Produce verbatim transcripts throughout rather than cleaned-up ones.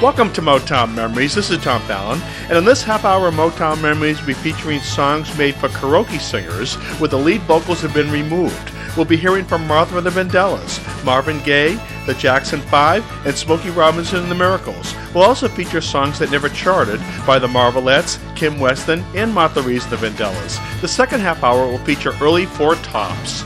Welcome to Motown Memories. This is Tom Fallon, and in this half hour of Motown Memories, we'll be featuring songs made for karaoke singers where the lead vocals have been removed. We'll be hearing from Martha and the Vandellas, Marvin Gaye, the Jackson Five, and Smokey Robinson and the Miracles. We'll also feature songs that never charted by the Marvelettes, Kim Weston, and Martha Reeves and the Vandellas. The second half hour will feature early Four Tops.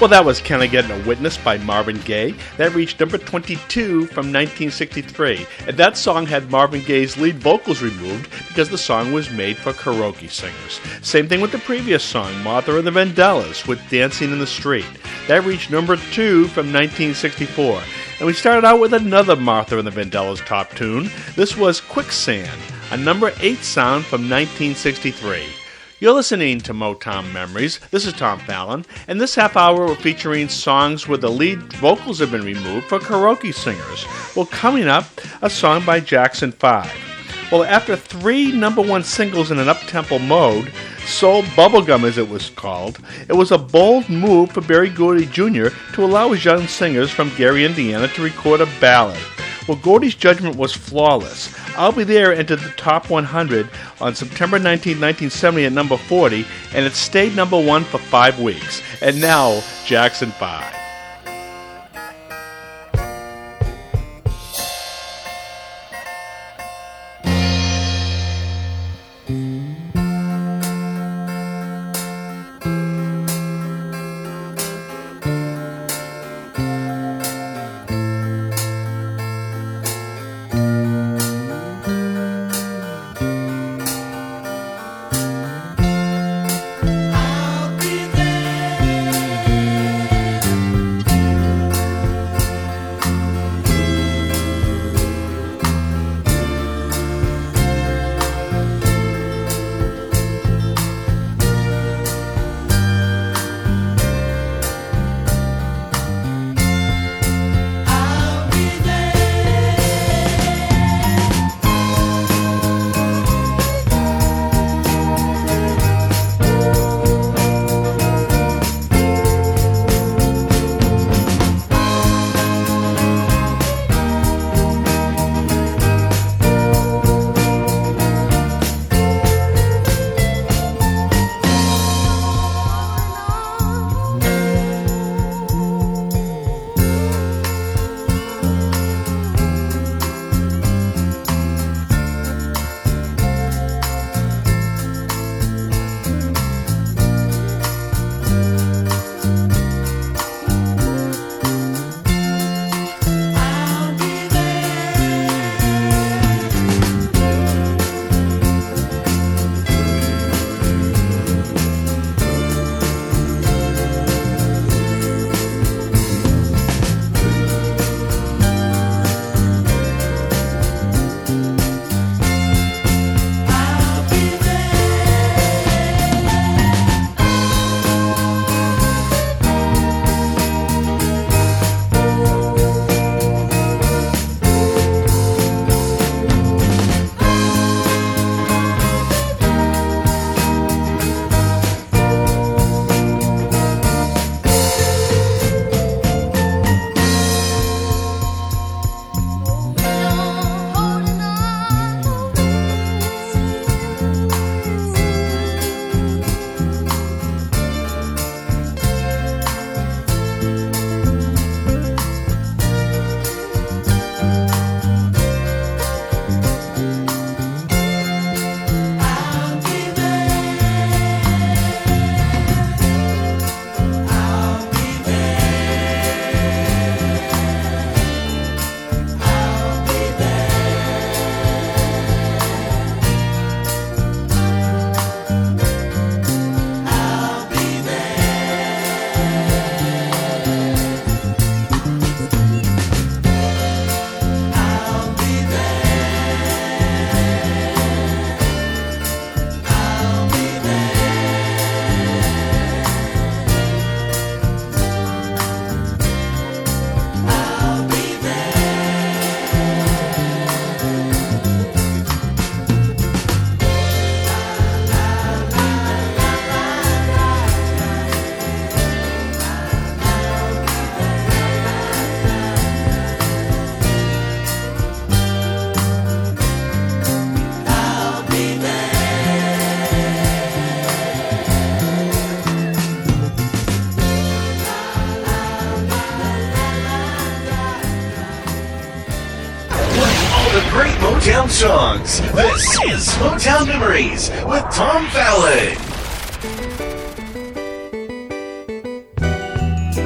Well, that was Can I Get a Witness by Marvin Gaye. That reached number twenty-two from nineteen sixty-three. And that song had Marvin Gaye's lead vocals removed because the song was made for karaoke singers. Same thing with the previous song, Martha and the Vandellas, with Dancing in the Street. That reached number two from nineteen sixty-four. And we started out with another Martha and the Vandellas top tune. This was Quicksand, a number eight sound from nineteen sixty-three. You're listening to Motown Memories. This is Tom Fallon, and this half hour we're featuring songs where the lead vocals have been removed for karaoke singers. Well, coming up, a song by Jackson five. Well, after three number one singles in an up-tempo mode, Soul Bubblegum as it was called, it was a bold move for Berry Gordy Junior to allow his young singers from Gary, Indiana to record a ballad. Well, Gordy's judgment was flawless. I'll Be There entered the top one hundred on September nineteenth, nineteen seventy at number forty, and it stayed number one for five weeks. And now, Jackson five. great Motown songs. This is Motown Memories with Tom Fallon.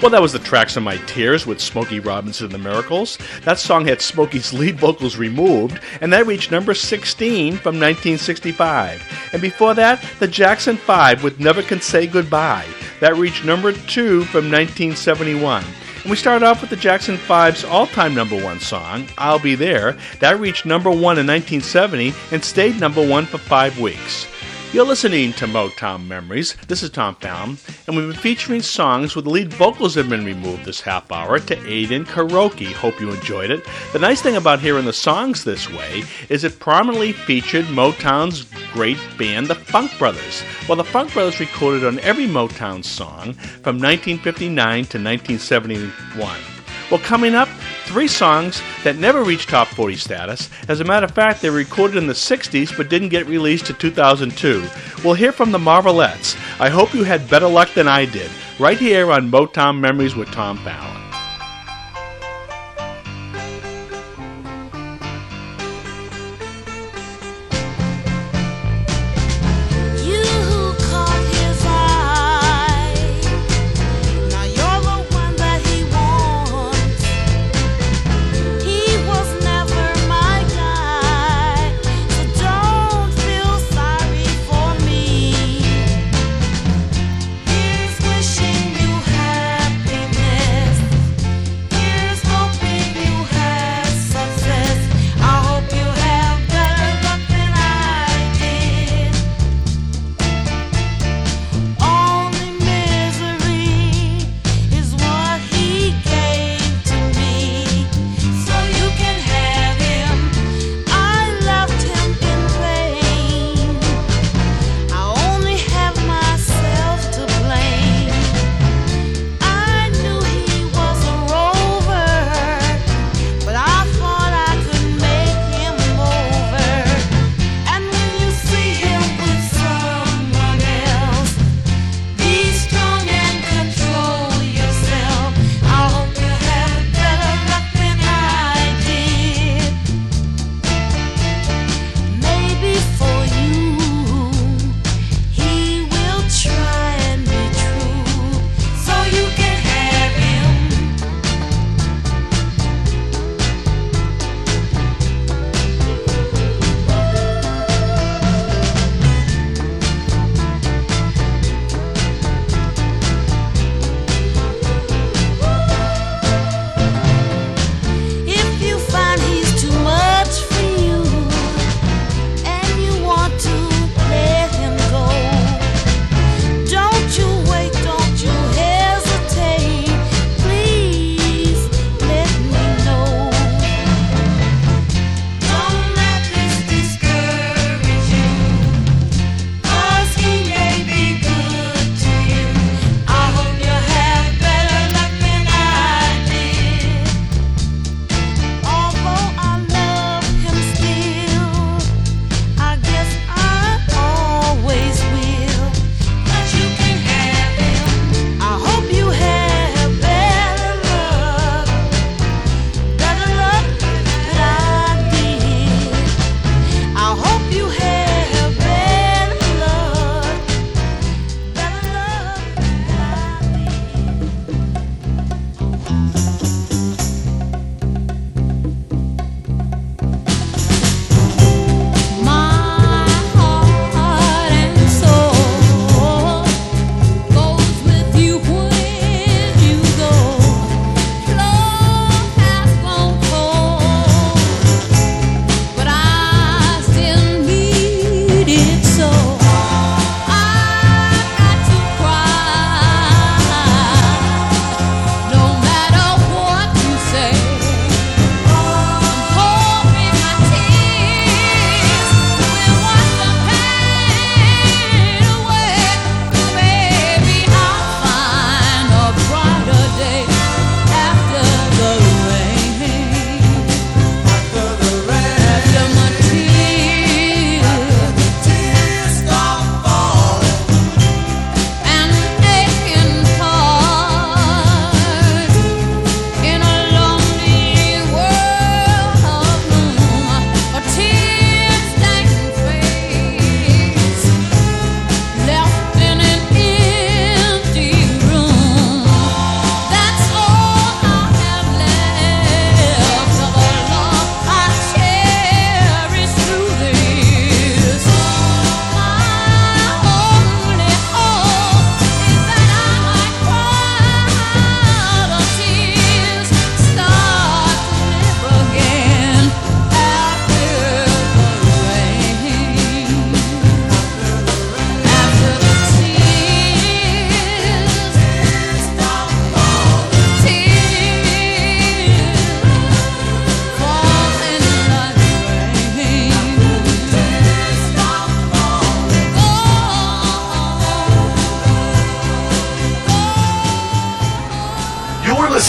Well, that was the Tracks of My Tears with Smokey Robinson and the Miracles. That song had Smokey's lead vocals removed, and that reached number sixteen from nineteen sixty-five. And before that, the Jackson five with Never Can Say Goodbye. That reached number two from nineteen seventy-one. And we started off with the Jackson five's all-time number one song, I'll Be There. That reached number one in nineteen seventy and stayed number one for five weeks. You're listening to Motown Memories. This is Tom Fallon, and we've been featuring songs where the lead vocals have been removed this half hour to aid in karaoke. Hope you enjoyed it. The nice thing about hearing the songs this way is it prominently featured Motown's great band, the Funk Brothers. Well, the Funk Brothers recorded on every Motown song from nineteen fifty-nine to nineteen seventy-one. Well, coming up, three songs that never reached top forty status. As a matter of fact, they were recorded in the sixties but didn't get released to two thousand two. We'll hear from the Marvelettes. I hope you had better luck than I did, right here on Motown Memories with Tom Fallon. Wishing you happiness.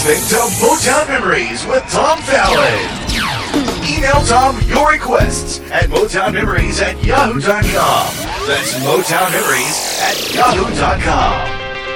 listening to Motown Memories with Tom Fallon. Email Tom your requests at motown memories at yahoo dot com. That's motown memories at yahoo dot com.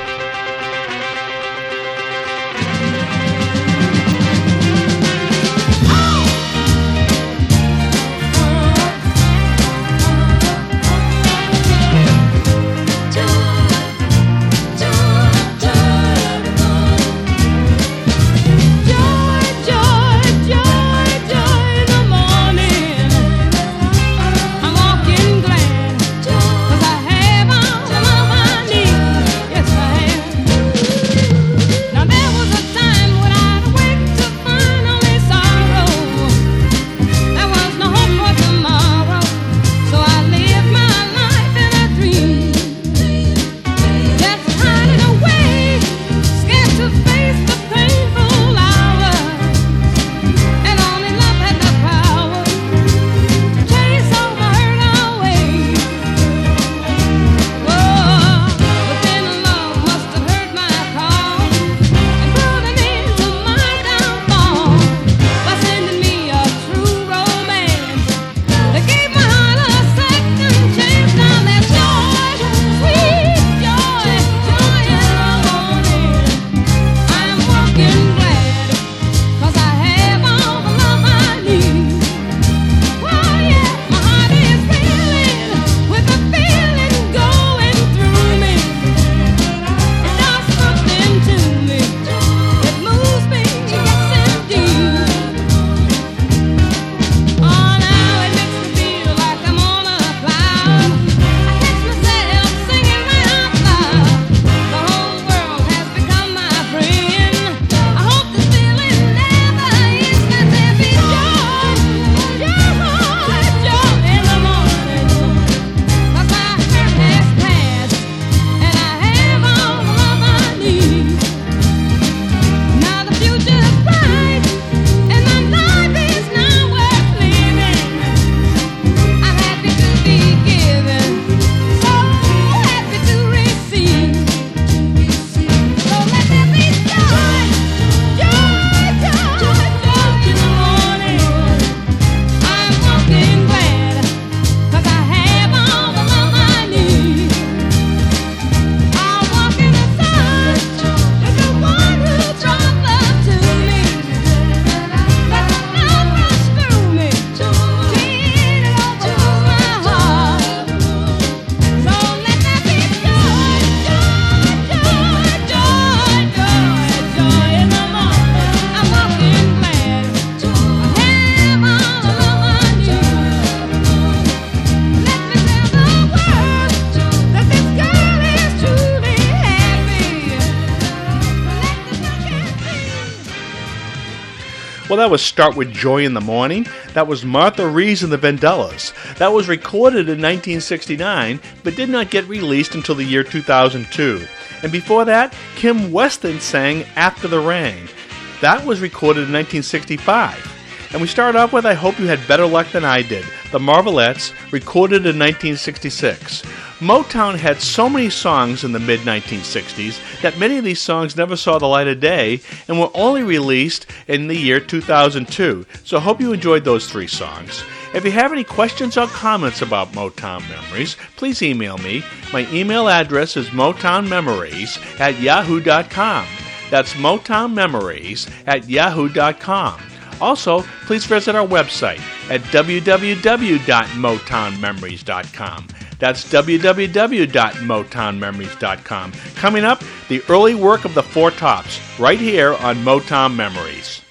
Well, that was Start With Joy in the Morning. That was Martha Reeves and the Vandellas. That was recorded in nineteen sixty-nine, but did not get released until the year two thousand two. And before that, Kim Weston sang After the Rain. That was recorded in nineteen sixty-five. And we start off with I Hope You Had Better Luck Than I Did, the Marvelettes, recorded in nineteen sixty-six. Motown had so many songs in the mid nineteen sixties that many of these songs never saw the light of day and were only released in the year two thousand two. So I hope you enjoyed those three songs. If you have any questions or comments about Motown Memories, please email me. My email address is motown memories at yahoo dot com. That's motown memories at yahoo dot com. Also, please visit our website at w w w dot motown memories dot com. That's w w w dot motown memories dot com. Coming up, the early work of the Four Tops, right here on Motown Memories.